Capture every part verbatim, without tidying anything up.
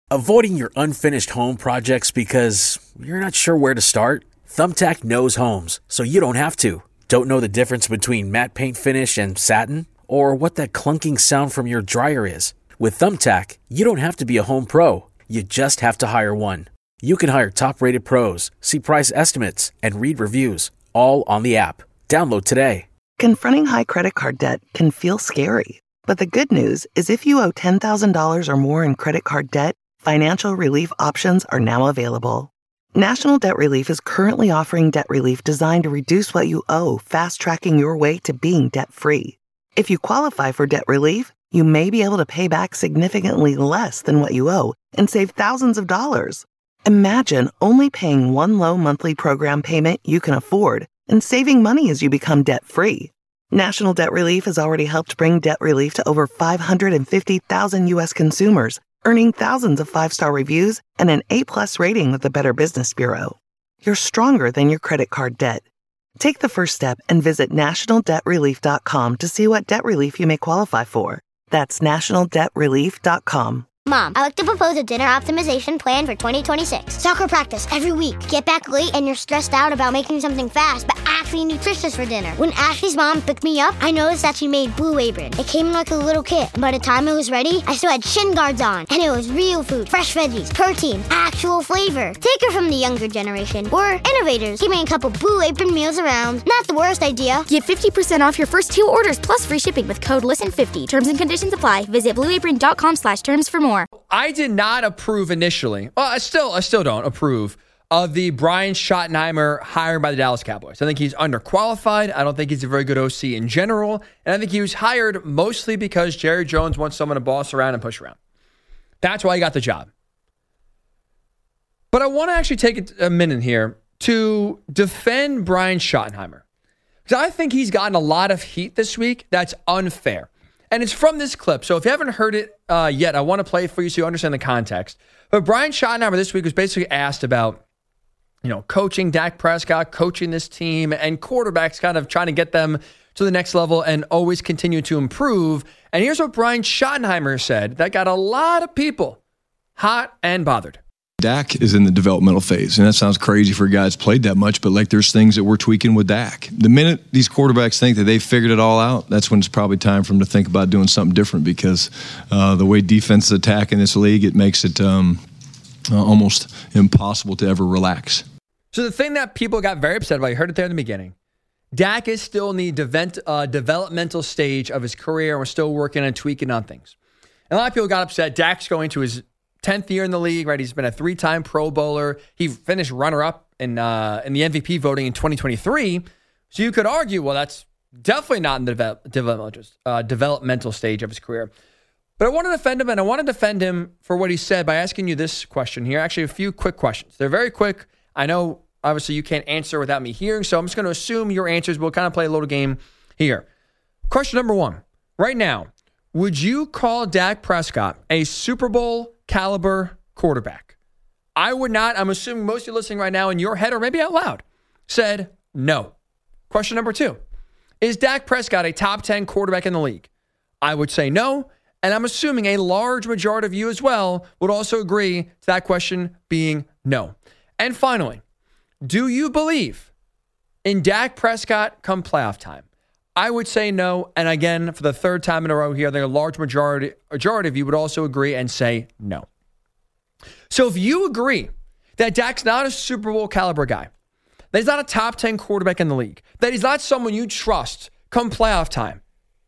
Avoiding your unfinished home projects because you're not sure where to start? Thumbtack knows homes, so you don't have to. Don't know the difference between matte paint finish and satin? Or what that clunking sound from your dryer is? With Thumbtack, you don't have to be a home pro. You just have to hire one. You can hire top-rated pros, see price estimates, and read reviews, all on the app. Download today. Confronting high credit card debt can feel scary. But the good news is if you owe ten thousand dollars or more in credit card debt, financial relief options are now available. National Debt Relief is currently offering debt relief designed to reduce what you owe, fast-tracking your way to being debt-free. If you qualify for debt relief, you may be able to pay back significantly less than what you owe and save thousands of dollars. Imagine only paying one low monthly program payment you can afford and saving money as you become debt-free. National Debt Relief has already helped bring debt relief to over five hundred fifty thousand U S consumers, earning thousands of five-star reviews and an A-plus rating with the Better Business Bureau. You're stronger than your credit card debt. Take the first step and visit national debt relief dot com to see what debt relief you may qualify for. That's national debt relief dot com. Mom, I like to propose a dinner optimization plan for twenty twenty-six. Soccer practice every week. Get back late and you're stressed out about making something fast, but actually nutritious for dinner. When Ashley's mom picked me up, I noticed that she made Blue Apron. It came like a little kit. By the time it was ready, I still had shin guards on. And it was real food, fresh veggies, protein, actual flavor. Take her from the younger generation. We're innovators, keeping a couple Blue Apron meals around. Not the worst idea. Get fifty percent off your first two orders plus free shipping with code listen fifty. Terms and conditions apply. Visit blue apron dot com slash terms for more. I did not approve initially. Well, I still, I still don't approve of the Brian Schottenheimer hired by the Dallas Cowboys. I think he's underqualified. I don't think he's a very good O C in general. And I think he was hired mostly because Jerry Jones wants someone to boss around and push around. That's why he got the job. But I want to actually take a minute here to defend Brian Schottenheimer, because I think he's gotten a lot of heat this week that's unfair. And it's from this clip. So if you haven't heard it uh, yet, I want to play it for you so you understand the context. But Brian Schottenheimer this week was basically asked about, you know, coaching Dak Prescott, coaching this team, and quarterbacks, kind of trying to get them to the next level and always continue to improve. And here's what Brian Schottenheimer said that got a lot of people hot and bothered. Dak is in the developmental phase, and that sounds crazy for a guy that's played that much, but like there's things that we're tweaking with Dak. The minute these quarterbacks think that they've figured it all out, that's when it's probably time for them to think about doing something different, because uh, the way defense is attacking this league, it makes it um, uh, almost impossible to ever relax. So the thing that people got very upset about, you heard it there in the beginning, Dak is still in the devent, uh, developmental stage of his career, and we're still working on tweaking on things. And a lot of people got upset. Dak's going to his tenth year in the league, right? He's been a three-time Pro Bowler. He finished runner-up in uh, in the M V P voting in twenty twenty-three. So you could argue, well, that's definitely not in the develop, developmental, uh, developmental stage of his career. But I want to defend him, and I want to defend him for what he said by asking you this question here. Actually, a few quick questions. They're very quick. I know, obviously, you can't answer without me hearing, so I'm just going to assume your answers. We'll kind of play a little game here. Question number one. Right now, would you call Dak Prescott a Super Bowl caliber quarterback? I would not. I'm assuming most of you listening right now in your head or maybe out loud said no. Question number two. Is Dak Prescott a top ten quarterback in the league? I would say no. And I'm assuming a large majority of you as well would also agree to that question being no. And finally, do you believe in Dak Prescott come playoff time? I would say no. And again, for the third time in a row here, I think a large majority, majority of you would also agree and say no. So if you agree that Dak's not a Super Bowl caliber guy, that he's not a top ten quarterback in the league, that he's not someone you trust come playoff time,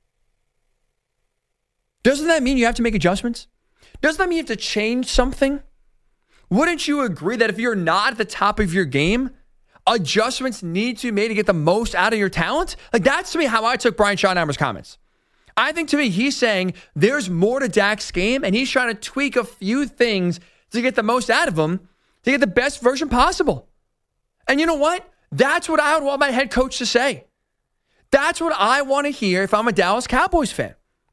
doesn't that mean you have to make adjustments? Doesn't that mean you have to change something? Wouldn't you agree that if you're not at the top of your game, adjustments need to be made to get the most out of your talent? Like, that's to me how I took Brian Schottenheimer's comments. I think to me, he's saying there's more to Dak's game, and he's trying to tweak a few things to get the most out of him, to get the best version possible. And you know what? That's what I would want my head coach to say. That's what I want to hear if I'm a Dallas Cowboys fan.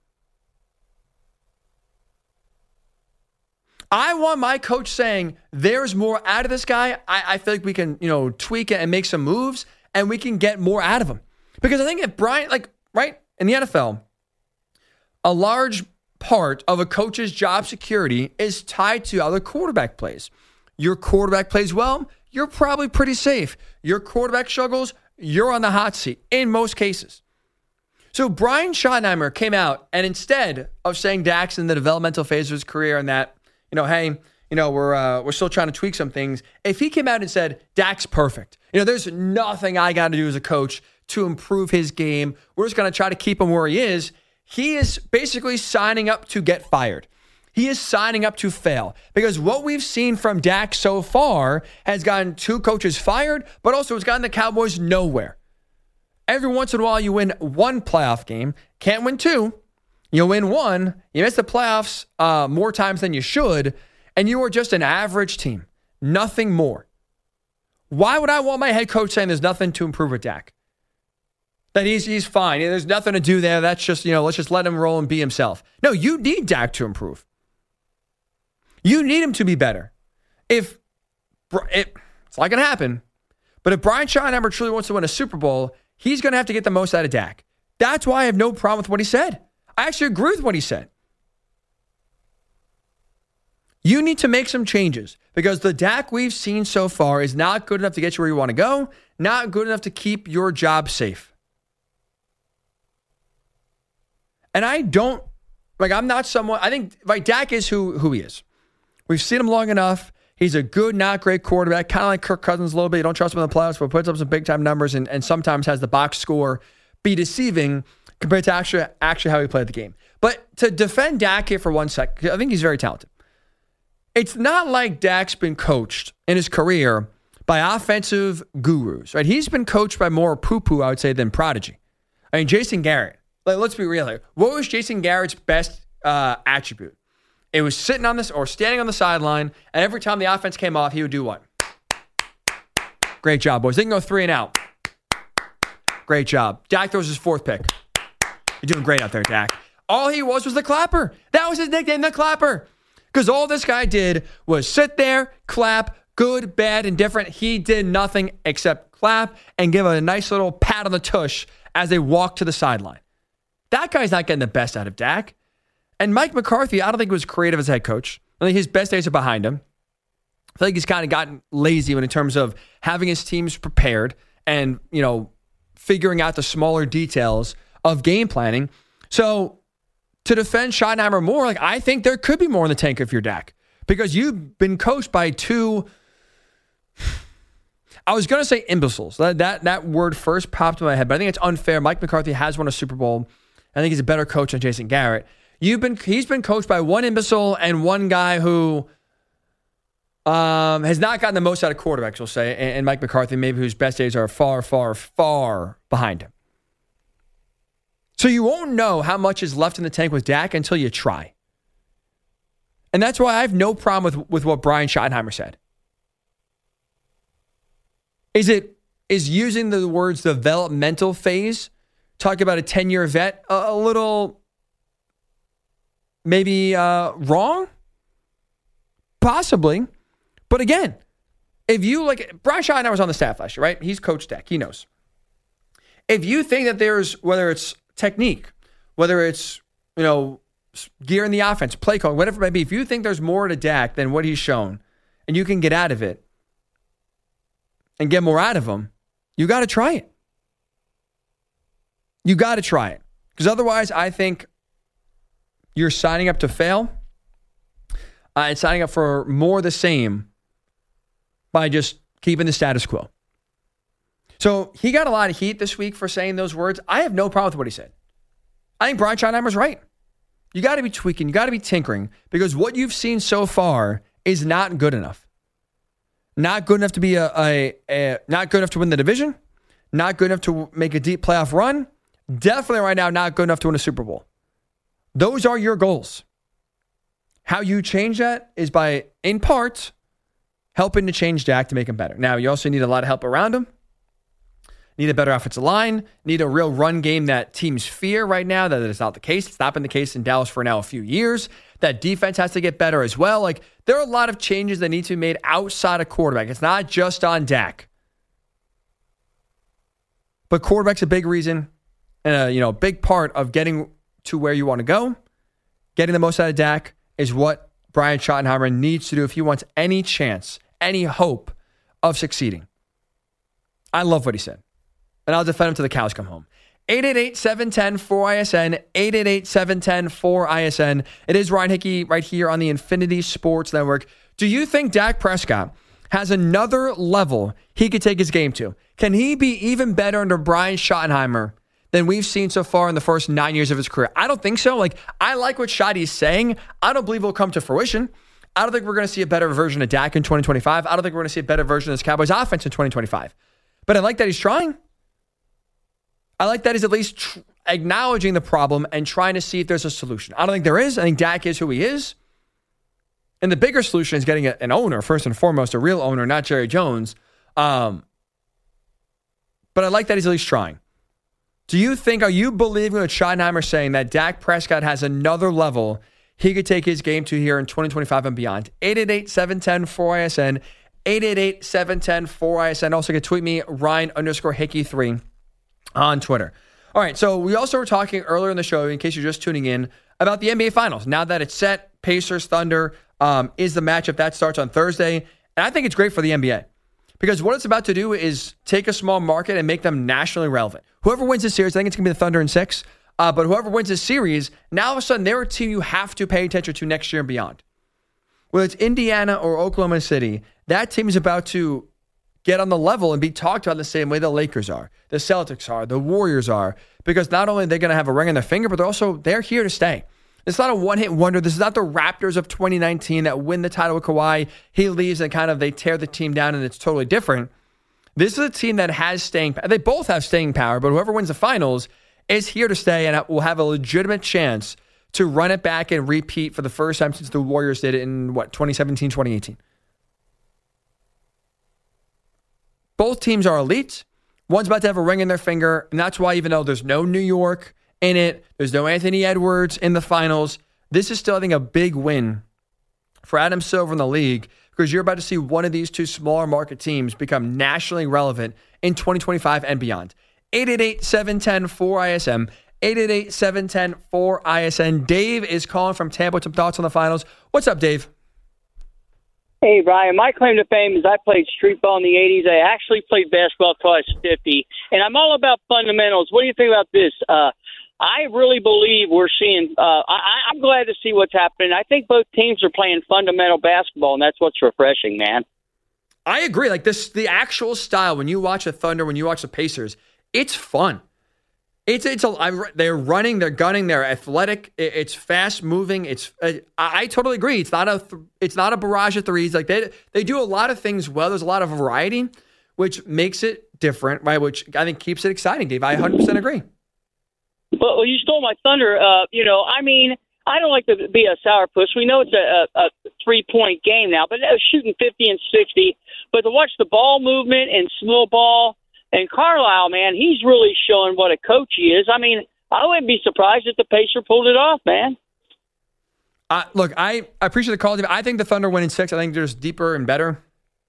I want my coach saying, there's more out of this guy. I, I feel like we can, you know, tweak it and make some moves, and we can get more out of him. Because I think if Brian, like, right, in the N F L, a large part of a coach's job security is tied to how the quarterback plays. Your quarterback plays well, you're probably pretty safe. Your quarterback struggles, you're on the hot seat in most cases. So Brian Schottenheimer came out, and instead of saying Dak's in the developmental phase of his career and that, you know, hey, you know, we're uh, we're still trying to tweak some things. If he came out and said, Dak's perfect. You know, there's nothing I got to do as a coach to improve his game. We're just going to try to keep him where he is. He is basically signing up to get fired. He is signing up to fail because what we've seen from Dak so far has gotten two coaches fired, but also it's gotten the Cowboys nowhere. Every once in a while, you win one playoff game. Can't win two. You win one. You miss the playoffs uh, more times than you should, and you are just an average team. Nothing more. Why would I want my head coach saying there's nothing to improve with Dak? That he's he's fine. There's nothing to do there. That's just, you know, let's just let him roll and be himself. No, you need Dak to improve. You need him to be better. If it, it's not going to happen, but if Brian Schottenheimer truly wants to win a Super Bowl, he's going to have to get the most out of Dak. That's why I have no problem with what he said. I actually agree with what he said. You need to make some changes because the Dak we've seen so far is not good enough to get you where you want to go, not good enough to keep your job safe. And I don't, like, I'm not someone, I think, like, Dak is who, who he is. We've seen him long enough. He's a good, not great quarterback, kind of like Kirk Cousins a little bit. You don't trust him in the playoffs, but puts up some big-time numbers and, and sometimes has the box score be deceiving compared to actually, actually how he played the game. But to defend Dak here for one sec, I think he's very talented. It's not like Dak's been coached in his career by offensive gurus, right? He's been coached by more poo-poo, I would say, than prodigy. I mean, Jason Garrett, like, let's be real here. What was Jason Garrett's best uh, attribute? It was sitting on this or standing on the sideline, and every time the offense came off, he would do what? Great job, boys. They can go three and out. Great job. Dak throws his fourth pick. You're doing great out there, Dak. All he was was the clapper. That was his nickname, the clapper. Because all this guy did was sit there, clap, good, bad, indifferent. He did nothing except clap and give a nice little pat on the tush as they walked to the sideline. That guy's not getting the best out of Dak. And Mike McCarthy, I don't think was creative as head coach. I think his best days are behind him. I think he's kind of gotten lazy when in terms of having his teams prepared and, you know, figuring out the smaller details of game planning. So to defend Schottenheimer more, like, I think there could be more in the tank if you're Dak. Because you've been coached by two, I was going to say imbeciles. That, that that word first popped in my head, but I think it's unfair. Mike McCarthy has won a Super Bowl. I think he's a better coach than Jason Garrett. You've been he's been coached by one imbecile and one guy who um, has not gotten the most out of quarterbacks, we'll say, and, and Mike McCarthy, maybe whose best days are far, far, far behind him. So you won't know how much is left in the tank with Dak until you try. And that's why I have no problem with, with what Brian Schottenheimer said. Is it is using the words developmental phase, talking about a ten-year vet, a, a little maybe uh, wrong? Possibly. But again, if you like, Brian Schottenheimer was on the staff last year, right? He's coached Dak. He knows. If you think that there's, whether it's technique, whether it's, you know, gear in the offense, play calling, whatever it might be, if you think there's more to Dak than what he's shown and you can get out of it and get more out of him, you got to try it. You got to try it. Because otherwise, I think you're signing up to fail uh, and signing up for more of the same by just keeping the status quo. So he got a lot of heat this week for saying those words. I have no problem with what he said. I think Brian Schottenheimer's right. You got to be tweaking. You got to be tinkering because what you've seen so far is not good enough. Not good enough to be a, a, a not good enough to win the division. Not good enough to make a deep playoff run. Definitely right now not good enough to win a Super Bowl. Those are your goals. How you change that is by, in part, helping to change Dak to make him better. Now, you also need a lot of help around him. Need a better offensive line. Need a real run game that teams fear right now. That is not the case. It's not been the case in Dallas for now a few years. That defense has to get better as well. Like, there are a lot of changes that need to be made outside of quarterback. It's not just on Dak. But quarterback's a big reason and a, you know, big part of getting to where you want to go. getting the most out of Dak is what Brian Schottenheimer needs to do if he wants any chance, any hope of succeeding. I love what he said. And I'll defend him till the cows come home. eight eight eight, seven one zero, four I S N. eight eight eight, seven one zero, four I S N. It is Ryan Hickey right here on the Infinity Sports Network. Do you think Dak Prescott has another level he could take his game to? Can he be even better under Brian Schottenheimer than we've seen so far in the first nine years of his career? I don't think so. Like, I like what Shotty's saying. I don't believe it will come to fruition. I don't think we're going to see a better version of Dak in twenty twenty-five. I don't think we're going to see a better version of this Cowboys offense in twenty twenty-five. But I like that he's trying. I like that he's at least tr- acknowledging the problem and trying to see if there's a solution. I don't think there is. I think Dak is who he is. And the bigger solution is getting a, an owner, first and foremost, a real owner, not Jerry Jones. Um, but I like that he's at least trying. Do you think, are you believing what Schottenheimer saying that Dak Prescott has another level he could take his game to here in twenty twenty-five and beyond? eight eight eight, seven one zero, four I S N. eight eight eight, seven one zero, four I S N. Also, you can tweet me, Ryan underscore Hickey three on Twitter. All right, so we also were talking earlier in the show, in case you're just tuning in, about the N B A Finals. Now that it's set, Pacers, Thunder um, is the matchup. That starts on Thursday. And I think it's great for the N B A. Because what it's about to do is take a small market and make them nationally relevant. Whoever wins this series, I think it's going to be the Thunder in six, uh, but whoever wins this series, now all of a sudden they're a team you have to pay attention to next year and beyond. Whether it's Indiana or Oklahoma City, that team is about to get on the level and be talked about the same way the Lakers are, the Celtics are, the Warriors are, because not only are they going to have a ring on their finger, but they're also, they're here to stay. It's not a one-hit wonder. This is not the Raptors of twenty nineteen that win the title with Kawhi. He leaves and kind of they tear the team down and it's totally different. This is a team that has staying power. They both have staying power, but whoever wins the finals is here to stay and will have a legitimate chance to run it back and repeat for the first time since the Warriors did it in, what, twenty seventeen, twenty eighteen. Both teams are elite. One's about to have a ring in their finger, and that's why even though there's no New York in it, there's no Anthony Edwards in the finals, this is still, I think, a big win for Adam Silver in the league because you're about to see one of these two smaller market teams become nationally relevant in twenty twenty-five and beyond. eight eight eight, seven one zero, four I S M. eight eight eight, seven one zero, four I S N. Dave is calling from Tampa with some thoughts on the finals. What's up, Dave? Hey, Ryan, my claim to fame is I played street ball in the eighties. I actually played basketball until I was fifty, and I'm all about fundamentals. What do you think about this? Uh, I really believe we're seeing uh, – I, I'm glad to see what's happening. I think both teams are playing fundamental basketball, and that's what's refreshing, man. I agree. Like this, the actual style, when you watch the Thunder, when you watch the Pacers, it's fun. It's it's a, I, they're running, they're gunning, they're athletic. It, it's fast moving. It's I, I totally agree. It's not a it's not a barrage of threes. Like they they do a lot of things well. There's a lot of variety, which makes it different, right? Which I think keeps it exciting, Dave. I one hundred percent agree. But well, you stole my thunder. Uh, you know, I mean, I don't like to be a sourpuss. We know it's a, a, a three-point game now, but shooting fifty and sixty. But to watch the ball movement and slow ball. And Carlisle, man, he's really showing what a coach he is. I mean, I wouldn't be surprised if the Pacers pulled it off, man. Uh, look, I, I appreciate the call. I think the Thunder win in six. I think they're just deeper and better.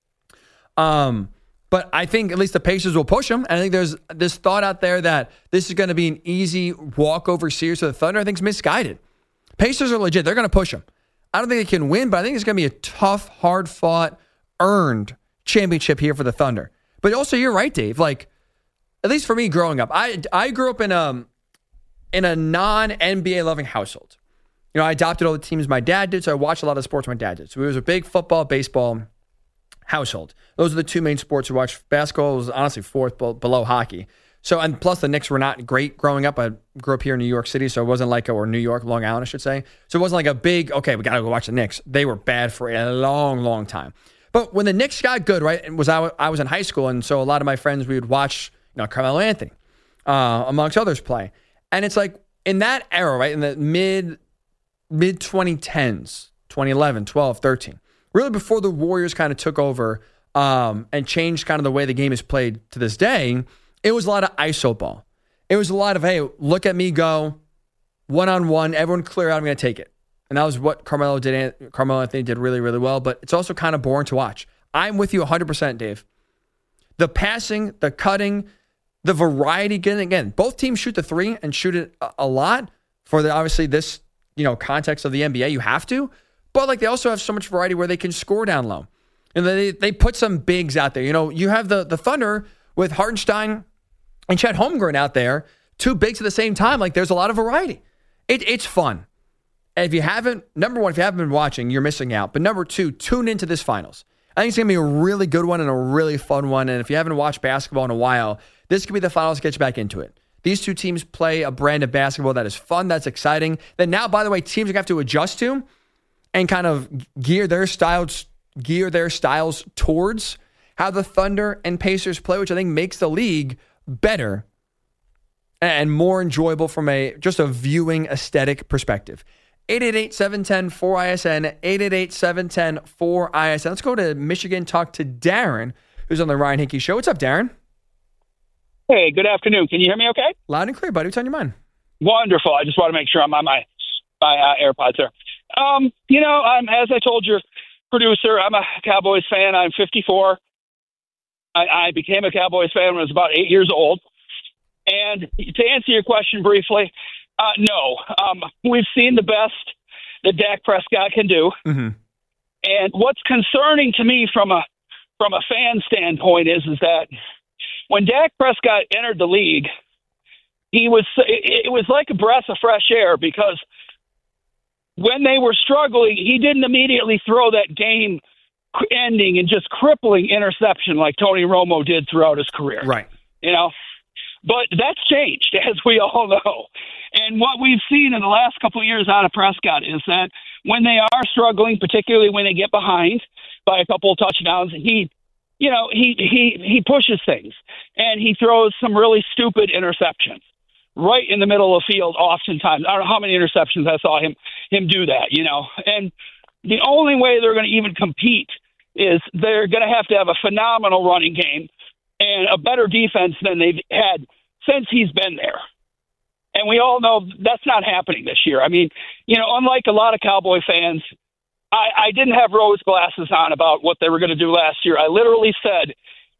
Um, but I think at least the Pacers will push them. And I think there's this thought out there that this is going to be an easy walkover series for the Thunder. I think it's misguided. Pacers are legit. They're going to push them. I don't think they can win, but I think it's going to be a tough, hard-fought, earned championship here for the Thunder. But also, you're right, Dave. Like, at least for me growing up, I I grew up in a, in a non-N B A loving household. You know, I adopted all the teams my dad did, so I watched a lot of sports my dad did. So it was a big football, baseball household. Those are the two main sports we watched. Basketball was honestly fourth below hockey. So, and plus the Knicks were not great growing up. I grew up here in New York City, so it wasn't like, a, or New York, Long Island, I should say. So it wasn't like a big, okay, we got to go watch the Knicks. They were bad for a long, long time. But when the Knicks got good, right, it was I, I was in high school, and so a lot of my friends, we would watch, you know, Carmelo Anthony, uh, amongst others, play. And it's like, in that era, right, in the mid, mid twenty tens, twenty eleven, twelve, thirteen, really before the Warriors kind of took over um, and changed kind of the way the game is played to this day, it was a lot of I S O ball. It was a lot of, hey, look at me go, one-on-one, everyone clear out, I'm going to take it. And that was what Carmelo did. Carmelo Anthony did really, really well. But it's also kind of boring to watch. I'm with you one hundred percent, Dave. The passing, the cutting, the variety. Again, again, both teams shoot the three and shoot it a lot for the obviously this you know, context of the N B A, you have to. But like they also have so much variety where they can score down low. And they they put some bigs out there. You know, you have the the Thunder with Hartenstein and Chet Holmgren out there, two bigs at the same time. Like there's a lot of variety. It, it's fun. And if you haven't, number one, if you haven't been watching, you're missing out. But number two, tune into this finals. I think it's going to be a really good one and a really fun one. And if you haven't watched basketball in a while, this could be the finals to get you back into it. These two teams play a brand of basketball that is fun, that's exciting. That now, by the way, teams are going to have to adjust to and kind of gear their styles, gear their styles towards how the Thunder and Pacers play, which I think makes the league better and more enjoyable from a just a viewing aesthetic perspective. eight eight eight, seven one zero, four I S N, eight eight eight, seven one zero, four I S N. Let's go to Michigan, talk to Darren, who's on the Ryan Hickey Show. What's up, Darren? Hey, good afternoon. Can you hear me okay? Loud and clear, buddy. What's on your mind? Wonderful. I just want to make sure I'm on my, my uh, AirPods here. Um, you know, I'm, as I told your producer, I'm a Cowboys fan. I'm fifty-four. I, I became a Cowboys fan when I was about eight years old. And to answer your question briefly, Uh, no, um, we've seen the best that Dak Prescott can do. Mm-hmm. And what's concerning to me from a from a fan standpoint is is that when Dak Prescott entered the league, he was it, it was like a breath of fresh air because when they were struggling, he didn't immediately throw that game ending and just crippling interception like Tony Romo did throughout his career. Right. You know, but that's changed, as we all know. And what we've seen in the last couple of years out of Prescott is that when they are struggling, particularly when they get behind by a couple of touchdowns, he, you know, he he he pushes things and he throws some really stupid interceptions right in the middle of the field. Oftentimes, I don't know how many interceptions I saw him him do that. You know, and the only way they're going to even compete is they're going to have to have a phenomenal running game and a better defense than they've had since he's been there. And we all know that's not happening this year. I mean, you know, unlike a lot of Cowboy fans, I, I didn't have rose glasses on about what they were going to do last year. I literally said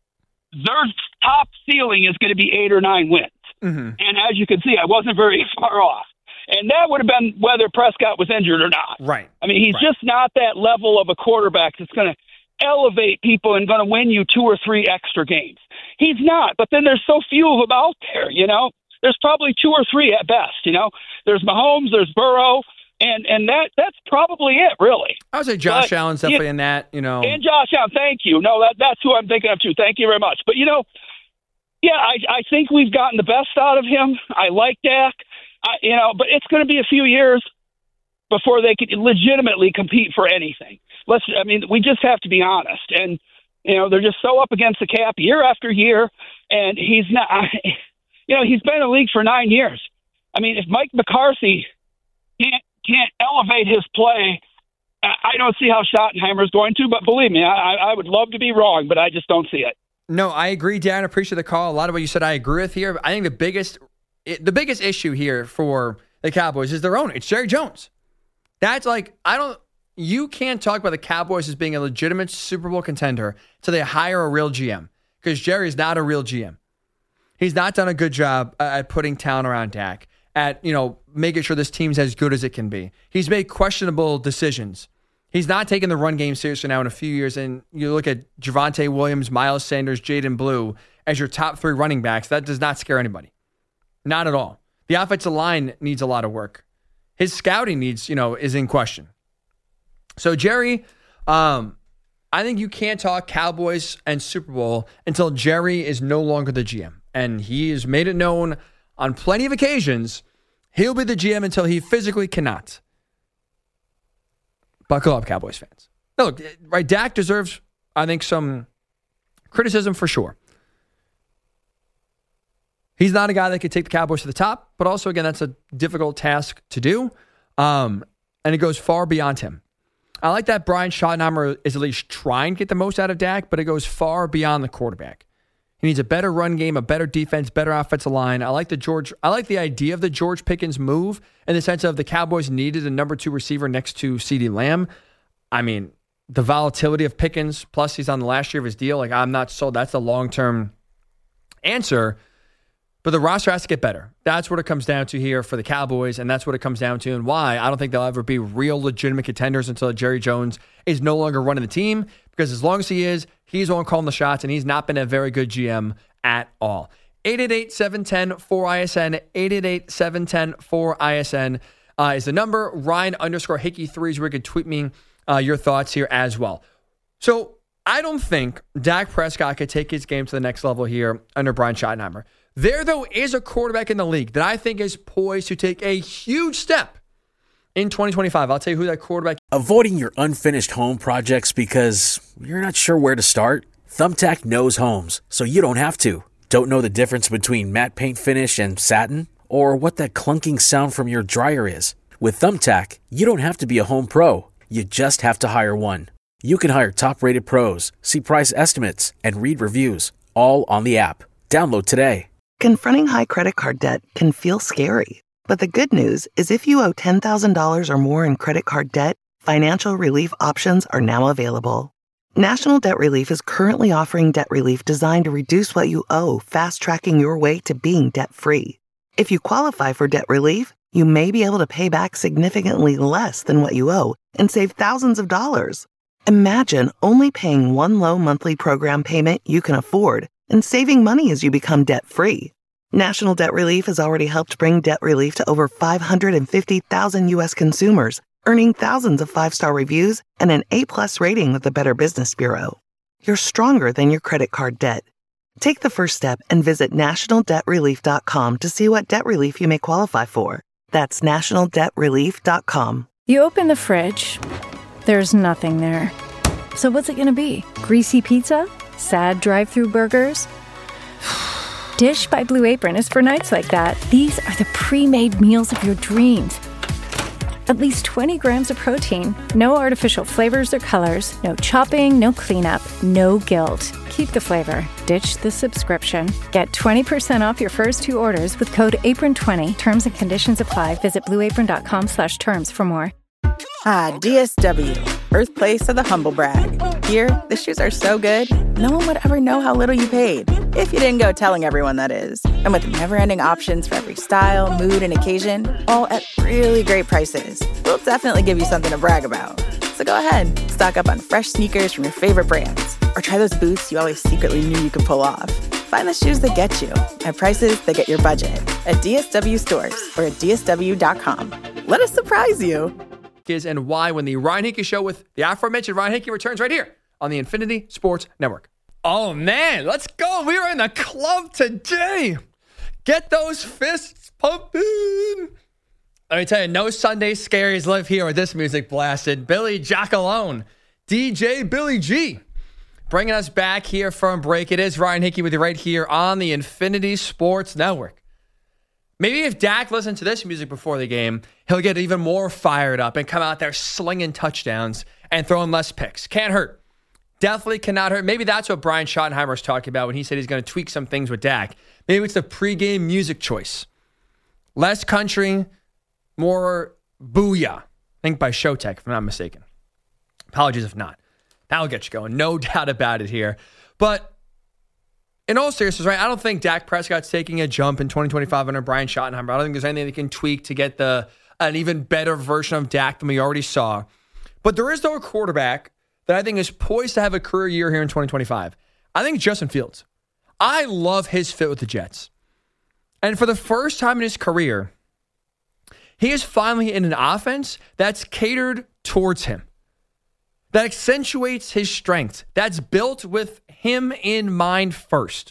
their top ceiling is going to be eight or nine wins. Mm-hmm. And as you can see, I wasn't very far off. And that would have been whether Prescott was injured or not. Right. I mean, he's right. just not that level of a quarterback that's going to elevate people and going to win you two or three extra games. He's not. But then there's so few of them out there, you know. There's probably two or three at best, you know. There's Mahomes, there's Burrow, and and that that's probably it, really. I would say Josh but, Allen's definitely yeah, in that, you know. And Josh Allen, thank you. No, that that's who I'm thinking of too. Thank you very much. But, you know, yeah, I, I think we've gotten the best out of him. I like Dak, I, you know, but it's going to be a few years before they can legitimately compete for anything. Let's, I mean, we just have to be honest. And, you know, they're just so up against the cap year after year, and he's not – you know, he's been in the league for nine years. I mean, if Mike McCarthy can't can't elevate his play, I don't see how Schottenheimer's going to. But believe me, I, I would love to be wrong, but I just don't see it. No, I agree, Dan. I appreciate the call. A lot of what you said I agree with here. I think the biggest the biggest issue here for the Cowboys is their own. It's Jerry Jones. That's like, I don't, you can't talk about the Cowboys as being a legitimate Super Bowl contender until they hire a real G M, because Jerry's not a real G M. He's not done a good job at putting talent around Dak, at, you know, making sure this team's as good as it can be. He's made questionable decisions. He's not taking the run game seriously now in a few years. And you look at Javonte Williams, Miles Sanders, Jaden Blue as your top three running backs. That does not scare anybody. Not at all. The offensive line needs a lot of work. His scouting needs, you know, is in question. So, Jerry, um, I think you can't talk Cowboys and Super Bowl until Jerry is no longer the G M. And he has made it known on plenty of occasions he'll be the G M until he physically cannot. Buckle up, Cowboys fans. Now, look, right, Dak deserves, I think, some criticism for sure. He's not a guy that could take the Cowboys to the top, but also, again, that's a difficult task to do. Um, and it goes far beyond him. I like that Brian Schottenheimer is at least trying to get the most out of Dak, but it goes far beyond the quarterback. He needs a better run game, a better defense, better offensive line. I like the George. I like the idea of the George Pickens move in the sense of the Cowboys needed a number two receiver next to CeeDee Lamb. I mean, the volatility of Pickens, plus he's on the last year of his deal. Like, I'm not sold. That's a long-term answer. But the roster has to get better. That's what it comes down to here for the Cowboys, and that's what it comes down to and why I don't think they'll ever be real legitimate contenders until Jerry Jones is no longer running the team, because as long as he is, he's the one calling the shots, and he's not been a very good G M at all. eight eight eight, seven one zero, four I S N, eight eight eight, seven one zero, four I S N uh, is the number. Ryan underscore Hickey three is where you can tweet me uh, your thoughts here as well. So I don't think Dak Prescott could take his game to the next level here under Brian Schottenheimer. There, though, is a quarterback in the league that I think is poised to take a huge step in twenty twenty-five. I'll tell you who that quarterback is. Avoiding your unfinished home projects because you're not sure where to start? Thumbtack knows homes, so you don't have to. Don't know the difference between matte paint finish and satin? Or what that clunking sound from your dryer is? With Thumbtack, you don't have to be a home pro. You just have to hire one. You can hire top-rated pros, see price estimates, and read reviews, all on the app. Download today. Confronting high credit card debt can feel scary, but the good news is if you owe ten thousand dollars or more in credit card debt, financial relief options are now available. National Debt Relief is currently offering debt relief designed to reduce what you owe, fast-tracking your way to being debt-free. If you qualify for debt relief, you may be able to pay back significantly less than what you owe and save thousands of dollars. Imagine only paying one low monthly program payment you can afford and saving money as you become debt-free. National Debt Relief has already helped bring debt relief to over five hundred fifty thousand U S consumers, earning thousands of five-star reviews and an A-plus rating with the Better Business Bureau. You're stronger than your credit card debt. Take the first step and visit national debt relief dot com to see what debt relief you may qualify for. That's national debt relief dot com. You open the fridge, there's nothing there. So what's it going to be? Greasy pizza? Sad drive-through burgers? Dish by Blue Apron is for nights like that. These are the pre-made meals of your dreams. At least twenty grams of protein, no artificial flavors or colors, no chopping, no cleanup, no guilt. Keep the flavor. Ditch the subscription. Get twenty percent off your first two orders with code apron twenty. Terms and conditions apply. Visit blue apron dot com slash terms for more. Ah, D S W, birthplace of the humble brag. Here, the shoes are so good, no one would ever know how little you paid. If you didn't go telling everyone, that is. And with never-ending options for every style, mood, and occasion, all at really great prices, we'll definitely give you something to brag about. So go ahead, stock up on fresh sneakers from your favorite brands, or try those boots you always secretly knew you could pull off. Find the shoes that get you at prices that get your budget at D S W stores or at D S W dot com. Let us surprise you. Is and why when the Ryan Hickey Show with the aforementioned Ryan Hickey returns right here on the Infinity Sports Network. Oh, man, let's go. We are in the club today. Get those fists pumping. Let me tell you, no Sunday scaries live here with this music blasted. Billy Giacalone, D J Billy G, bringing us back here from break. It is Ryan Hickey with you right here on the Infinity Sports Network. Maybe if Dak listened to this music before the game, he'll get even more fired up and come out there slinging touchdowns and throwing less picks. Can't hurt. Definitely cannot hurt. Maybe that's what Brian Schottenheimer was talking about when he said he's going to tweak some things with Dak. Maybe it's the pregame music choice. Less country, more booyah. I think by Showtech, if I'm not mistaken. Apologies if not. That'll get you going. No doubt about it here. But in all seriousness, right, I don't think Dak Prescott's taking a jump in twenty twenty-five under Brian Schottenheimer. I don't think there's anything they can tweak to get the an even better version of Dak than we already saw. But there is, though, a quarterback that I think is poised to have a career year here in twenty twenty-five. I think Justin Fields. I love his fit with the Jets. And for the first time in his career, he is finally in an offense that's catered towards him, that accentuates his strengths, that's built with him in mind first.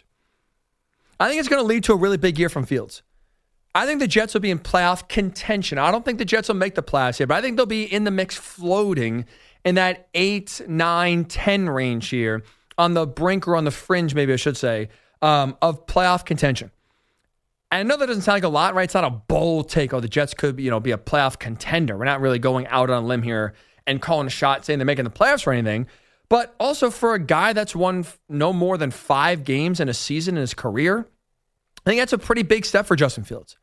I think it's going to lead to a really big year from Fields. I think the Jets will be in playoff contention. I don't think the Jets will make the playoffs here, but I think they'll be in the mix floating in that eight, nine, ten range here, on the brink or on the fringe, maybe I should say, um, of playoff contention. And I know that doesn't sound like a lot, right? It's not a bold take. Oh, the Jets could, you know, be a playoff contender. We're not really going out on a limb here and calling a shot saying they're making the playoffs or anything. But also for a guy that's won no more than five games in a season in his career, I think that's a pretty big step for Justin Fields.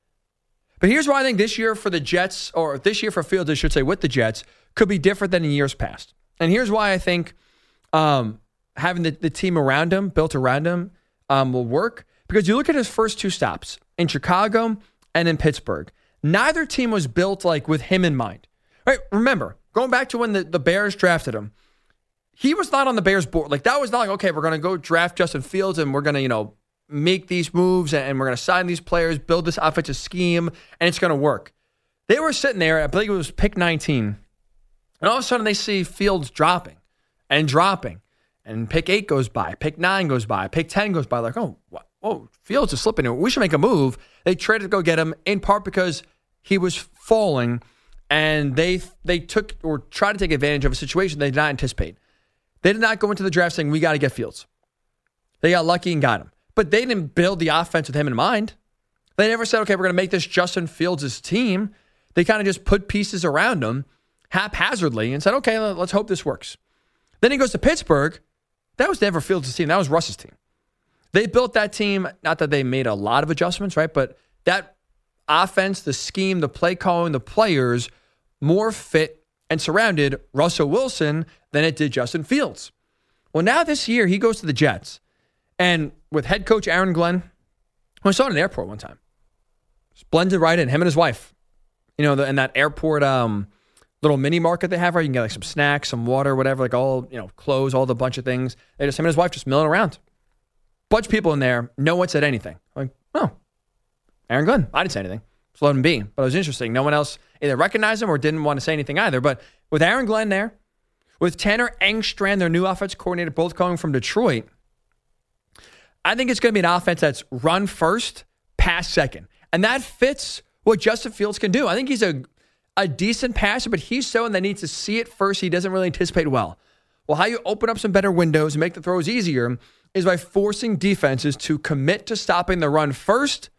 But here's why I think this year for the Jets, or this year for Fields, I should say, with the Jets, could be different than in years past. And here's why I think um, having the, the team around him, built around him, um, will work. Because you look at his first two stops in Chicago and in Pittsburgh, neither team was built like with him in mind. Right? Remember, going back to when the, the Bears drafted him, he was not on the Bears board. Like that was not like, okay, we're going to go draft Justin Fields and we're going to, you know, make these moves and we're going to sign these players, build this offensive scheme, and it's going to work. They were sitting there, I believe it was pick nineteen, and all of a sudden they see Fields dropping and dropping, and pick eight goes by, pick nine goes by, pick ten goes by. Like, oh, whoa, Fields is slipping here. We should make a move. They traded to go get him in part because he was falling, and they they took or tried to take advantage of a situation they did not anticipate. They did not go into the draft saying, we got to get Fields. They got lucky and got him. But they didn't build the offense with him in mind. They never said, okay, we're going to make this Justin Fields' team. They kind of just put pieces around him haphazardly and said, okay, let's hope this works. Then he goes to Pittsburgh. That was never Fields' team. That was Russ's team. They built that team, not that they made a lot of adjustments, right? But that offense, the scheme, the play calling, the players more fit and surrounded Russell Wilson than it did Justin Fields. Well, now this year he goes to the Jets. And with head coach Aaron Glenn, who I saw in an airport one time, just blended right in, him and his wife. You know, the, in that airport um, little mini market they have where you can get like some snacks, some water, whatever, like all, you know, clothes, all the bunch of things. They just, him and his wife just milling around. Bunch of people in there, no one said anything. I'm like, oh, Aaron Glenn. I didn't say anything. Just let him be. But it was interesting. No one else either recognized him or didn't want to say anything either. But with Aaron Glenn there, with Tanner Engstrand, their new offense coordinator, both coming from Detroit, I think it's going to be an offense that's run first, pass second. And that fits what Justin Fields can do. I think he's a, a decent passer, but he's someone that needs to see it first. He doesn't really anticipate well. Well, how you open up some better windows and make the throws easier is by forcing defenses to commit to stopping the run first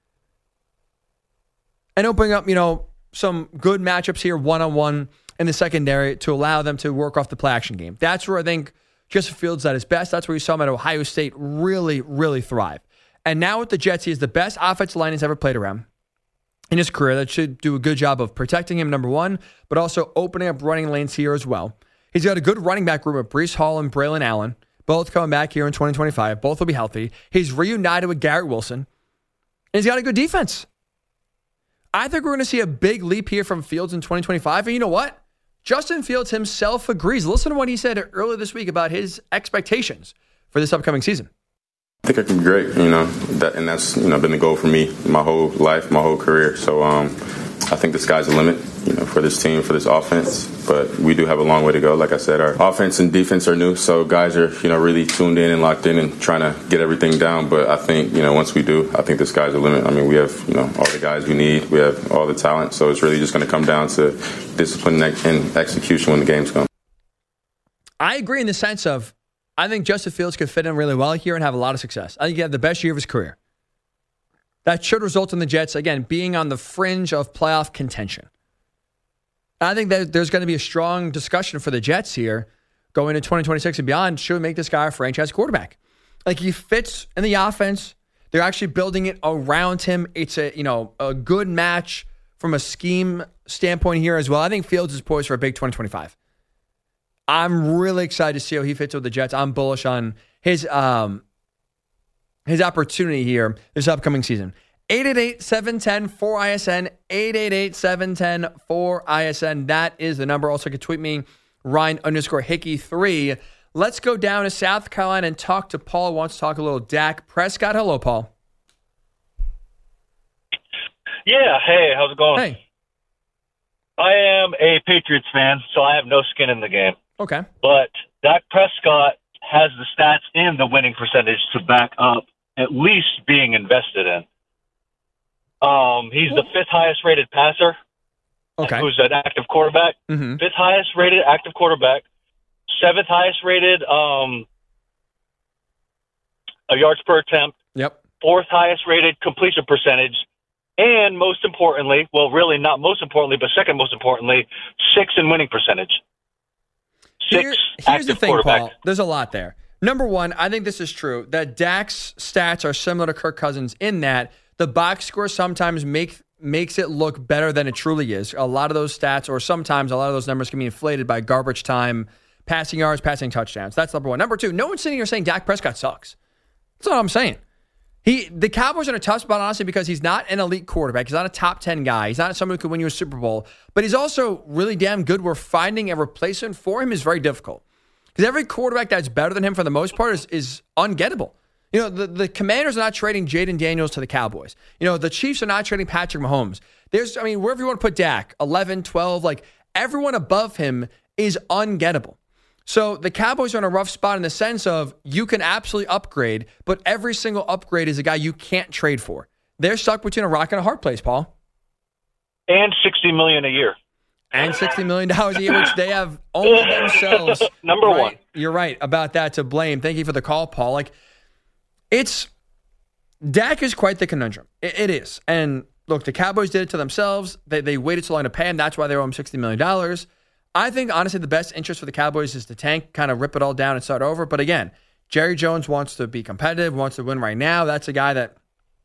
and opening up, you know, some good matchups here one-on-one in the secondary to allow them to work off the play action game. That's where I think Justin Fields at his best. That's where you saw him at Ohio State really, really thrive. And now with the Jets, he is the best offensive line he's ever played around in his career. That should do a good job of protecting him, number one, but also opening up running lanes here as well. He's got a good running back room with Breece Hall and Braylon Allen, both coming back here in twenty twenty-five. Both will be healthy. He's reunited with Garrett Wilson, and he's got a good defense. I think we're going to see a big leap here from Fields in twenty twenty-five. And you know what? Justin Fields himself agrees. Listen to what he said earlier this week about his expectations for this upcoming season. I think I can be great, you know, that, and that's, you know, been the goal for me my whole life, my whole career. So um, I think the sky's the limit, you know, for this team, for this offense. But we do have a long way to go. Like I said, our offense and defense are new, so guys are, you know, really tuned in and locked in and trying to get everything down. But I think, you know, once we do, I think the sky's the limit. I mean, we have, you know, all the guys we need. We have all the talent. So it's really just going to come down to discipline and execution when the games come. I agree in the sense of I think Justin Fields could fit in really well here and have a lot of success. I think he had the best year of his career. That should result in the Jets, again, being on the fringe of playoff contention. I think that there's going to be a strong discussion for the Jets here going into twenty twenty-six and beyond. Should we make this guy a franchise quarterback? Like, he fits in the offense. They're actually building it around him. It's a, you know, a good match from a scheme standpoint here as well. I think Fields is poised for a big twenty twenty-five. I'm really excited to see how he fits with the Jets. I'm bullish on his um, his opportunity here this upcoming season. eight eight eight, seven one zero, four I S N, eight eight eight, seven one zero, four I S N. That is the number. Also, you can tweet me, Ryan underscore Hickey three. Let's go down to South Carolina and talk to Paul. Wants to talk a little Dak Prescott. Hello, Paul. Yeah, hey, how's it going? Hey. I am a Patriots fan, so I have no skin in the game. Okay. But Dak Prescott has the stats and the winning percentage to back up at least being invested in. Um, he's the fifth highest rated passer. Okay. Who's an active quarterback. Mm-hmm. Fifth highest rated active quarterback. Seventh highest rated um, a yards per attempt. Yep. Fourth highest rated completion percentage. And most importantly, well, really not most importantly, but second most importantly, sixth in winning percentage. Six Here, here's the thing, Paul. There's a lot there. Number one, I think this is true, that Dak's stats are similar to Kirk Cousins in that the box score sometimes make, makes it look better than it truly is. A lot of those stats, or sometimes a lot of those numbers can be inflated by garbage time, passing yards, passing touchdowns. That's number one. Number two, no one's sitting here saying Dak Prescott sucks. That's not what I'm saying. He, the Cowboys are in a tough spot, honestly, because he's not an elite quarterback. He's not a top ten guy. He's not someone who could win you a Super Bowl. But he's also really damn good where finding a replacement for him is very difficult. Because every quarterback that's better than him for the most part is, is ungettable. You know, the, the Commanders are not trading Jaden Daniels to the Cowboys. You know, the Chiefs are not trading Patrick Mahomes. There's, I mean, wherever you want to put Dak, eleven, twelve, like everyone above him is ungettable. So the Cowboys are in a rough spot in the sense of you can absolutely upgrade, but every single upgrade is a guy you can't trade for. They're stuck between a rock and a hard place, Paul. And sixty million dollars a year. And sixty million dollars a year, which they have only themselves. Number right, one. You're right about that to blame. Thank you for the call, Paul. Like, it's, Dak is quite the conundrum. It, it is. And look, the Cowboys did it to themselves. They, they waited so long to pay him. That's why they owe him sixty million dollars. I think, honestly, the best interest for the Cowboys is to tank, kind of rip it all down and start over. But again, Jerry Jones wants to be competitive, wants to win right now. That's a guy that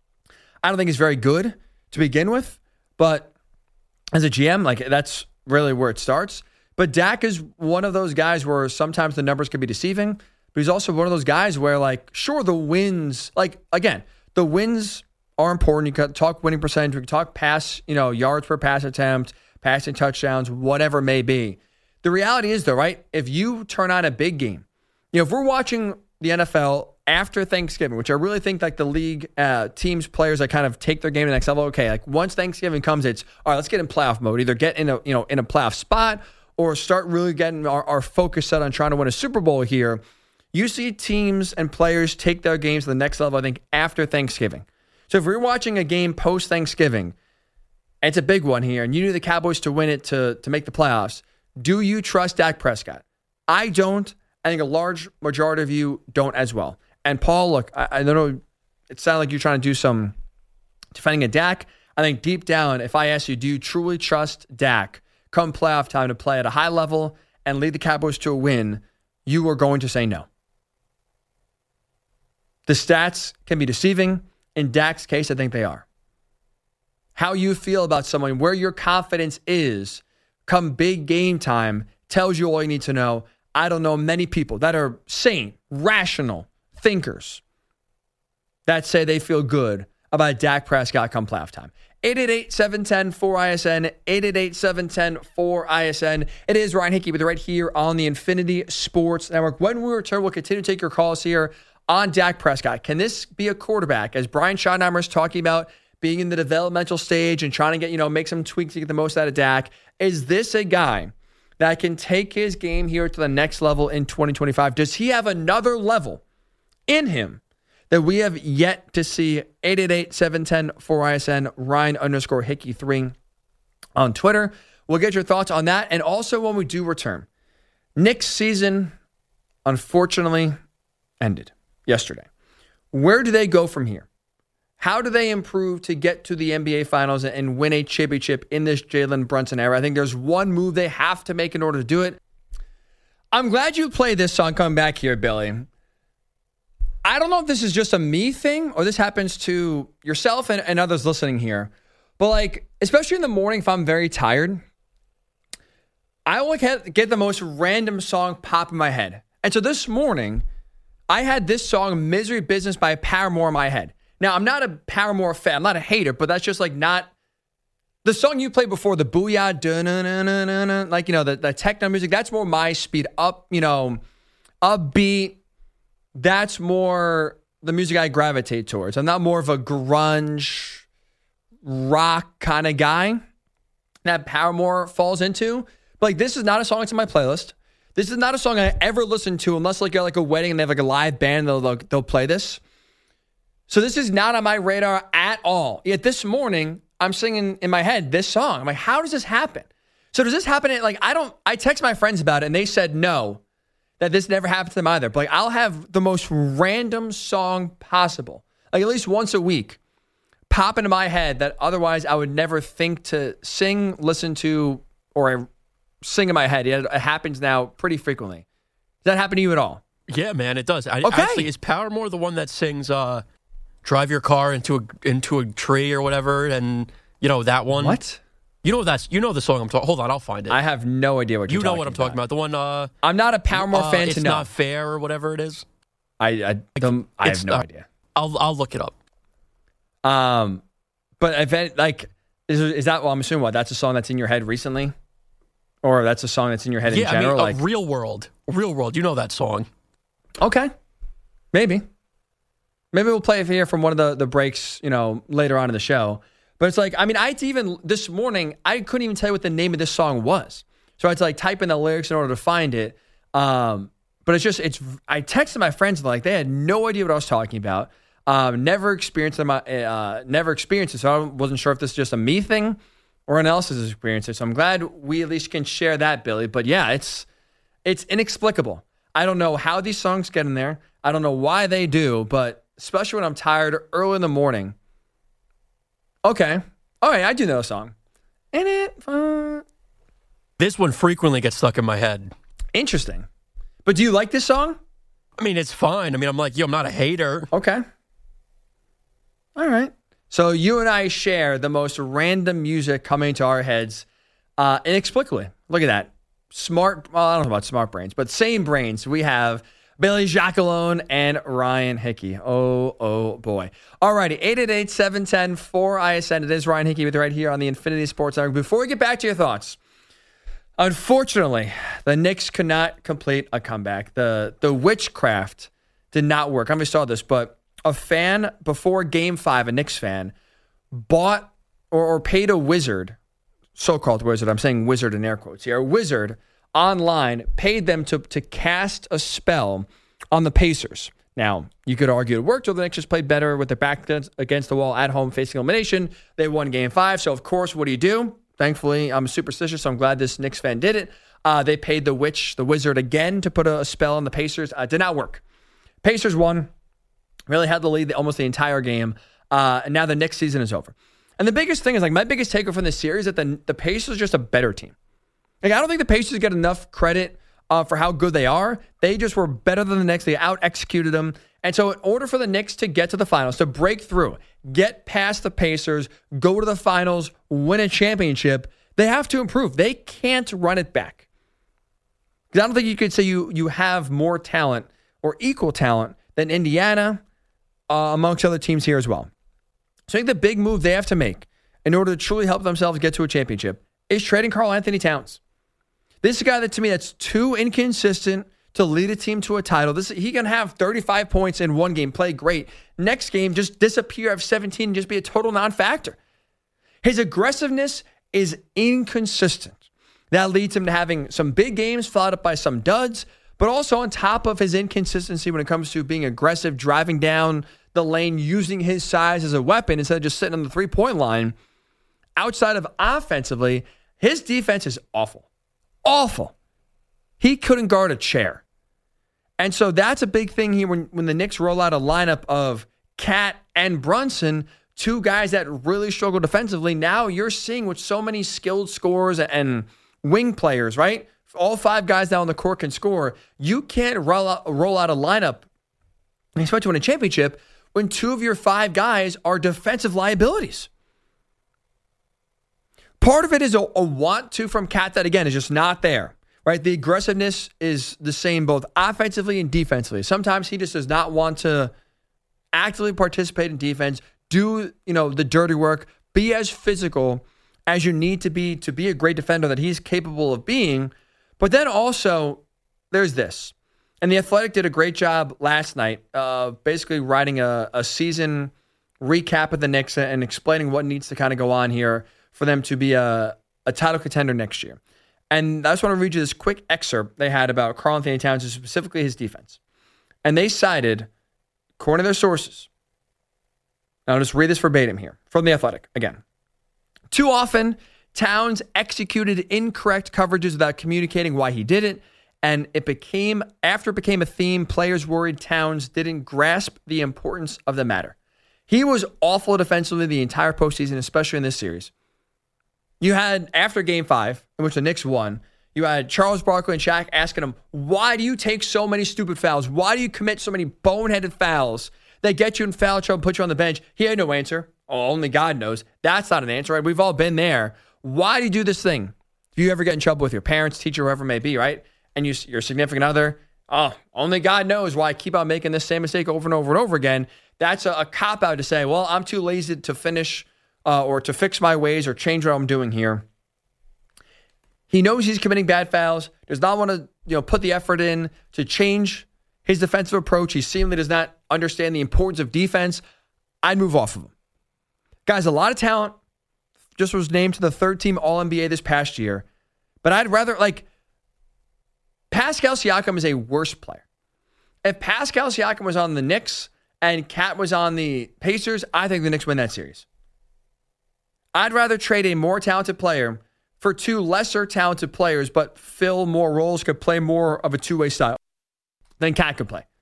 I don't think is very good to begin with. But as a G M, like, that's really where it starts. But Dak is one of those guys where sometimes the numbers can be deceiving. But he's also one of those guys where, like, sure, the wins, like, again, the wins are important. You can talk winning percentage. We can talk pass, you know, yards per pass attempt, passing touchdowns, whatever it may be. The reality is, though, right, if you turn on a big game, you know, if we're watching the N F L after Thanksgiving, which I really think like the league uh, teams, players that kind of take their game to the next level, okay, like once Thanksgiving comes, it's, all right, let's get in playoff mode. Either get in a, you know, in a playoff spot or start really getting our, our focus set on trying to win a Super Bowl here. You see teams and players take their games to the next level, I think, after Thanksgiving. So if we're watching a game post-Thanksgiving, it's a big one here, and you need the Cowboys to win it to, to make the playoffs. Do you trust Dak Prescott? I don't. I think a large majority of you don't as well. And Paul, look, I, I don't know, it sounded like you're trying to do some defending a Dak. I think deep down, if I ask you, do you truly trust Dak come playoff time to play at a high level and lead the Cowboys to a win, you are going to say no. The stats can be deceiving. In Dak's case, I think they are. How you feel about someone, where your confidence is, come big game time, tells you all you need to know. I don't know many people that are sane, rational thinkers that say they feel good about Dak Prescott come playoff time. eight eight eight, seven one zero, four I S N, eight eight eight, seven one zero, four I S N. It is Ryan Hickey with you right here on the Infinity Sports Network. When we return, we'll continue to take your calls here on Dak Prescott. Can this be a quarterback, as Brian Schottenheimer is talking about, being in the developmental stage and trying to get, you know, make some tweaks to get the most out of Dak? Is this a guy that can take his game here to the next level in twenty twenty-five? Does he have another level in him that we have yet to see? eight eight eight, seven one zero, four I S N, Ryan underscore Hickey three on Twitter. We'll get your thoughts on that. And also when we do return, Knicks season unfortunately ended yesterday. Where do they go from here? How do they improve to get to the N B A Finals and win a championship in this Jalen Brunson era? I think there's one move they have to make in order to do it. I'm glad you played this song coming back here, Billy. I don't know if this is just a me thing or this happens to yourself and, and others listening here. But like, especially in the morning if I'm very tired, I will get, get the most random song pop in my head. And so this morning, I had this song, Misery Business by Paramore, in my head. Now, I'm not a Paramore fan. I'm not a hater, but that's just like not the song you played before, the Booyah, dun-dun-dun-dun-dun, like, you know, the, the techno music. That's more my speed, up, you know, upbeat. That's more the music I gravitate towards. I'm not more of a grunge rock kind of guy that Paramore falls into. But like, this is not a song that's in my playlist. This is not a song I ever listen to unless like you're like a wedding and they have like a live band. They'll, they'll, they'll play this. So this is not on my radar at all. Yet this morning, I'm singing in my head this song. I'm like, how does this happen? So does this happen at, like, I don't, I text my friends about it and they said no, that this never happened to them either. But like, I'll have the most random song possible, like at least once a week, pop into my head that otherwise I would never think to sing, listen to, or sing in my head. It happens now pretty frequently. Does that happen to you at all? Yeah, man, it does. I, okay. Actually, is Paramore the one that sings uh, "Drive Your Car into a into a Tree" or whatever? And you know that one. What? You know that's you know the song I'm talking. Hold on, I'll find it. I have no idea what you you're know talking what I'm about. talking about. The one. Uh, I'm not a Paramore uh, fan it's to know. Not Fair or whatever it is. I I, don't, I have no uh, idea. I'll I'll look it up. Um, but if it, like, is, is that, well, I'm assuming what, that's a song that's in your head recently? Or that's a song that's in your head yeah, in general? I mean, like uh, Real World. Real World. You know that song. Okay. Maybe. Maybe we'll play it here from one of the, the breaks, you know, later on in the show. But it's like, I mean, I had to even, this morning, I couldn't even tell you what the name of this song was. So I had to like type in the lyrics in order to find it. Um, but it's just, it's, I texted my friends and like, they had no idea what I was talking about. Um, never experienced them, uh, never experienced it. So I wasn't sure if this is just a me thing or anyone else's experience. So I'm glad we at least can share that, Billy. But yeah, it's, it's inexplicable. I don't know how these songs get in there. I don't know why they do, but especially when I'm tired early in the morning. Okay. All right, I do know a song. In it fun. This one frequently gets stuck in my head. Interesting. But do you like this song? I mean, it's fine. I mean, I'm like, yo, I'm not a hater. Okay. All right. So you and I share the most random music coming to our heads uh, inexplicably. Look at that. Smart, well, I don't know about smart brains, but same brains. We have Billy Jackalone and Ryan Hickey. Oh, oh, boy. All righty. eight eight eight, seven one zero, four I S N. It is Ryan Hickey with you right here on the Infinity Sports Network. Before we get back to your thoughts, unfortunately, the Knicks could not complete a comeback. The, the witchcraft did not work. I don't know if you saw this, but a fan before Game five, a Knicks fan, bought or, or paid a wizard, so-called wizard, I'm saying wizard in air quotes here, a wizard online, paid them to, to cast a spell on the Pacers. Now, you could argue it worked, or the Knicks just played better with their back against the wall at home facing elimination. They won Game five, so of course, what do you do? Thankfully, I'm superstitious, so I'm glad this Knicks fan did it. Uh, they paid the witch, the wizard again to put a, a spell on the Pacers. Uh, did not work. Pacers won. Really had the lead the, almost the entire game. Uh, and now the Knicks season is over. And the biggest thing is, like, my biggest takeaway from this series is that the, the Pacers are just a better team. Like, I don't think the Pacers get enough credit uh, for how good they are. They just were better than the Knicks. They out-executed them. And so in order for the Knicks to get to the finals, to break through, get past the Pacers, go to the finals, win a championship, they have to improve. They can't run it back. I don't think you could say you you have more talent or equal talent than Indiana, uh, amongst other teams here as well. So I think the big move they have to make in order to truly help themselves get to a championship is trading Karl Anthony Towns. This is a guy that, to me, that's too inconsistent to lead a team to a title. This he can have thirty-five points in one game, play great. Next game, just disappear, have seventeen, and just be a total non-factor. His aggressiveness is inconsistent. That leads him to having some big games followed up by some duds, but also on top of his inconsistency when it comes to being aggressive, driving down the lane, using his size as a weapon instead of just sitting on the three-point line. Outside of offensively, his defense is awful. Awful. He couldn't guard a chair. And so that's a big thing here when, when the Knicks roll out a lineup of Cat and Brunson, two guys that really struggle defensively. Now you're seeing with so many skilled scorers and wing players, right? All five guys down on the court can score. You can't roll out, roll out a lineup, especially to win a championship, when two of your five guys are defensive liabilities. Part of it is a, a want to from Cat that, again, is just not there, right? The aggressiveness is the same both offensively and defensively. Sometimes he just does not want to actively participate in defense, do, you know, the dirty work, be as physical as you need to be to be a great defender that he's capable of being. But then also, there's this. And The Athletic did a great job last night, uh, basically writing a, a season recap of the Knicks and explaining what needs to kind of go on here for them to be a, a title contender next year. And I just want to read you this quick excerpt they had about Karl Anthony Towns, specifically his defense. And they cited, according to their sources, I'll just read this verbatim here from The Athletic again. Too often, Towns executed incorrect coverages without communicating why he did it. And it became, after it became a theme, players worried Towns didn't grasp the importance of the matter. He was awful defensively the entire postseason, especially in this series. You had, after game five, in which the Knicks won, you had Charles Barkley and Shaq asking him, why do you take so many stupid fouls? Why do you commit so many boneheaded fouls that get you in foul trouble and put you on the bench? He had no answer. Oh, only God knows. That's not an answer, right? We've all been there. Why do you do this thing? If you ever get in trouble with your parents, teacher, whoever it may be, right? And you, your significant other, oh, only God knows why I keep on making this same mistake over and over and over again. That's a, a cop-out to say, well, I'm too lazy to finish uh, or to fix my ways or change what I'm doing here. He knows he's committing bad fouls, does not want to you know, put the effort in to change his defensive approach. He seemingly does not understand the importance of defense. I'd move off of him. Guys, a lot of talent. Just was named to the third team All N B A this past year. But I'd rather, like, Pascal Siakam is a worse player. If Pascal Siakam was on the Knicks and Cat was on the Pacers, I think the Knicks win that series. I'd rather trade a more talented player for two lesser talented players, but fill more roles, could play more of a two-way style than Cat could play.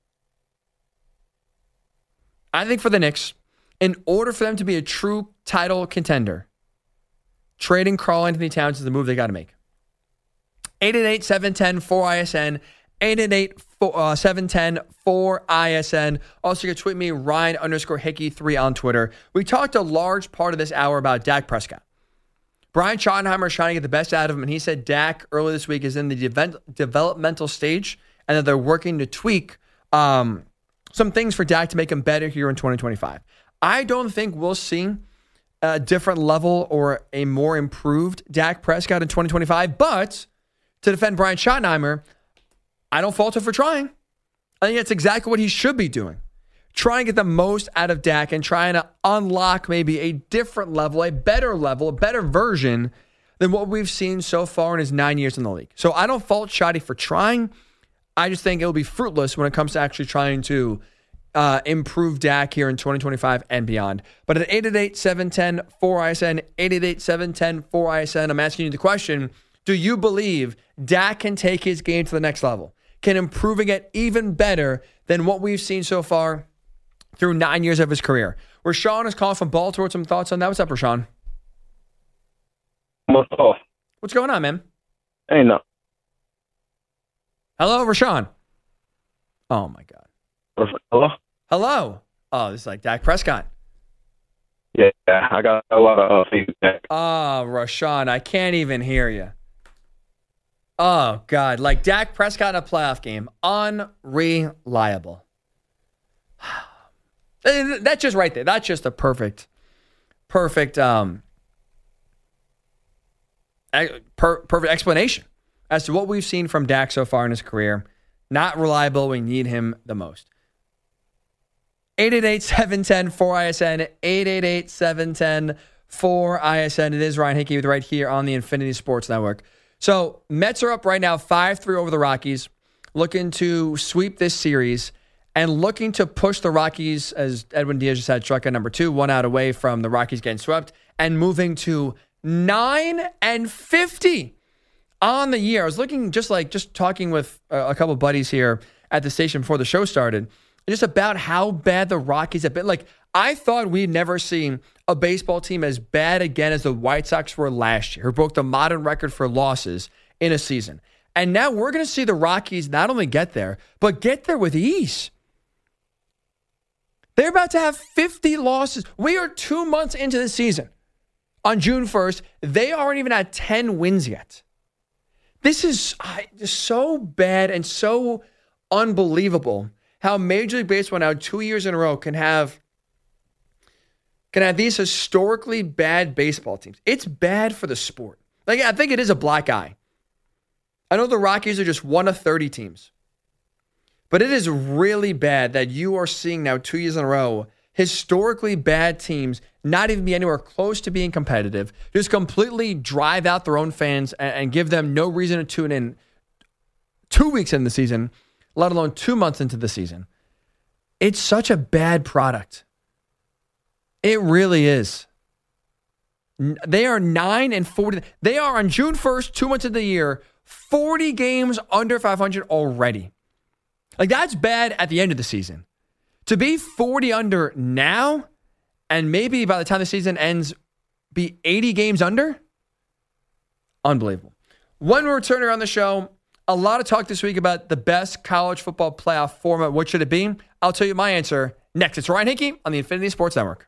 I think for the Knicks, in order for them to be a true title contender, trading Karl-Anthony Towns is the move they got to make. eight eight eight, seven one zero, four I S N. eight eight eight, seven one zero, four I S N. Also, you can tweet me, Ryan underscore Hickey three on Twitter. We talked a large part of this hour about Dak Prescott. Brian Schottenheimer is trying to get the best out of him, and he said Dak earlier this week is in the de- developmental stage and that they're working to tweak um, some things for Dak to make him better here in twenty twenty-five. I don't think we'll see a different level or a more improved Dak Prescott in twenty twenty-five, but to defend Brian Schottenheimer, I don't fault him for trying. I think that's exactly what he should be doing. Trying to get the most out of Dak and trying to unlock maybe a different level, a better level, a better version than what we've seen so far in his nine years in the league. So I don't fault Shotty for trying. I just think it'll be fruitless when it comes to actually trying to uh, improve Dak here in twenty twenty-five and beyond. But at eight eight eight, seven one zero, four I S N, eight eight eight, seven one zero, four I S N, I'm asking you the question, do you believe Dak can take his game to the next level? Can improving it even better than what we've seen so far through nine years of his career? Rashawn is calling from Baltimore. Some thoughts on that? What's up, Rashawn? What's up? What's going on, man? Hey, no. Hello, Rashawn. Oh, my God. Hello? Hello. Oh, this is like Dak Prescott. Yeah, I got a lot of uh, feedback. Oh, Rashawn, I can't even hear you. Oh, God. Like Dak Prescott in a playoff game. Unreliable. That's just right there. That's just a perfect, perfect, um, per, perfect explanation as to what we've seen from Dak so far in his career. Not reliable. We need him the most. eight eight eight, seven one zero, four I S N. eight eight eight, seven one zero, four I S N. It is Ryan Hickey with right here on the Infinity Sports Network. So Mets are up right now five three over the Rockies, looking to sweep this series and looking to push the Rockies, as Edwin Diaz just had, struck at number two, one out away from the Rockies getting swept, and moving to nine and fifty on the year. I was looking just like, just talking with a, a couple of buddies here at the station before the show started, just about how bad the Rockies have been. Like, I thought we'd never seen a baseball team as bad again as the White Sox were last year, who broke the modern record for losses in a season. And now we're going to see the Rockies not only get there, but get there with ease. They're about to have fifty losses. We are two months into the season. On June first, they aren't even at ten wins yet. This is uh, just so bad and so unbelievable how Major League Baseball now two years in a row can have can have these historically bad baseball teams. It's bad for the sport. Like, I think it is a black eye. I know the Rockies are just one of thirty teams. But it is really bad that you are seeing now two years in a row historically bad teams not even be anywhere close to being competitive, just completely drive out their own fans and, and give them no reason to tune in two weeks in the season, let alone two months into the season. It's such a bad product. It really is. They are nine and forty. They are on June first, two months of the year, forty games under five hundred already. Like, that's bad at the end of the season. To be forty under now, and maybe by the time the season ends, be eighty games under? Unbelievable. When we return here on the show, a lot of talk this week about the best college football playoff format. What should it be? I'll tell you my answer next. It's Ryan Hickey on the Infinity Sports Network.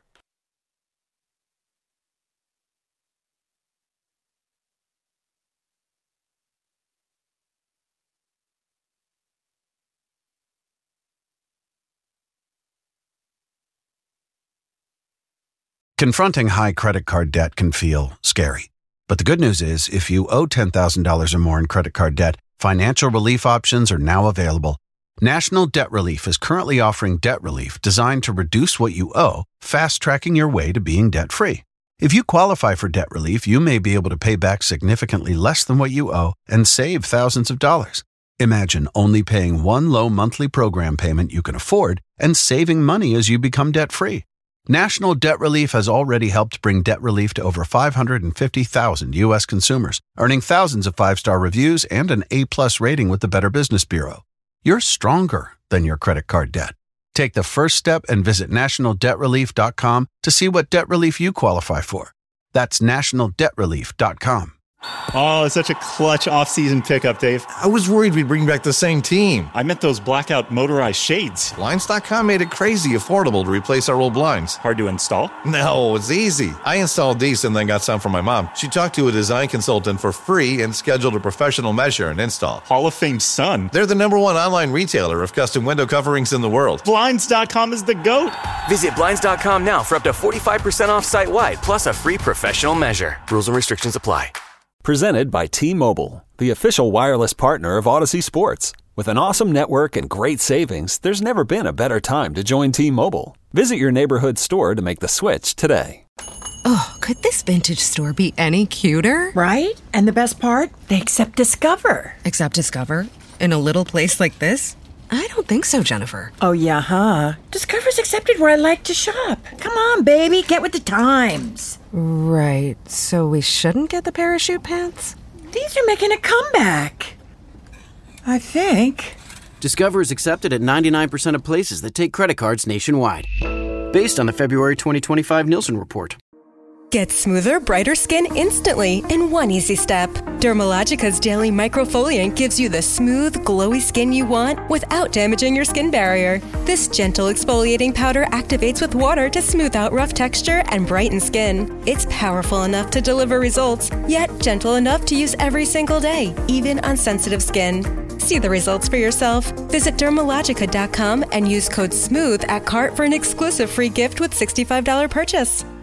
Confronting high credit card debt can feel scary. But the good news is, if you owe ten thousand dollars or more in credit card debt, financial relief options are now available. National Debt Relief is currently offering debt relief designed to reduce what you owe, fast-tracking your way to being debt-free. If you qualify for debt relief, you may be able to pay back significantly less than what you owe and save thousands of dollars. Imagine only paying one low monthly program payment you can afford and saving money as you become debt-free. National Debt Relief has already helped bring debt relief to over five hundred fifty thousand U S consumers, earning thousands of five-star reviews and an A-plus rating with the Better Business Bureau. You're stronger than your credit card debt. Take the first step and visit national debt relief dot com to see what debt relief you qualify for. That's national debt relief dot com. Oh, it's such a clutch off-season pickup, Dave. I was worried we'd bring back the same team. I meant those blackout motorized shades. Blinds dot com made it crazy affordable to replace our old blinds. Hard to install? No, it's easy. I installed these and then got some for my mom. She talked to a design consultant for free and scheduled a professional measure and install. Hall of Fame son. They're the number one online retailer of custom window coverings in the world. Blinds dot com is the GOAT. Visit Blinds dot com now for up to forty-five percent off site-wide, plus a free professional measure. Rules and restrictions apply. Presented by T-Mobile, the official wireless partner of Odyssey Sports. With an awesome network and great savings, there's never been a better time to join T-Mobile. Visit your neighborhood store to make the switch today. Oh, could this vintage store be any cuter? Right? And the best part? They accept Discover. Accept Discover? In a little place like this? I don't think so, Jennifer. Oh, yeah, huh? Discover's accepted where I like to shop. Come on, baby, get with the times. Right, so we shouldn't get the parachute pants? These are making a comeback. I think. Discover is accepted at ninety-nine percent of places that take credit cards nationwide. Based on the February twenty twenty-five Nielsen report. Get smoother, brighter skin instantly in one easy step. Dermalogica's Daily Microfoliant gives you the smooth, glowy skin you want without damaging your skin barrier. This gentle exfoliating powder activates with water to smooth out rough texture and brighten skin. It's powerful enough to deliver results, yet gentle enough to use every single day, even on sensitive skin. See the results for yourself. Visit dermalogica dot com and use code SMOOTH at cart for an exclusive free gift with sixty-five dollars purchase.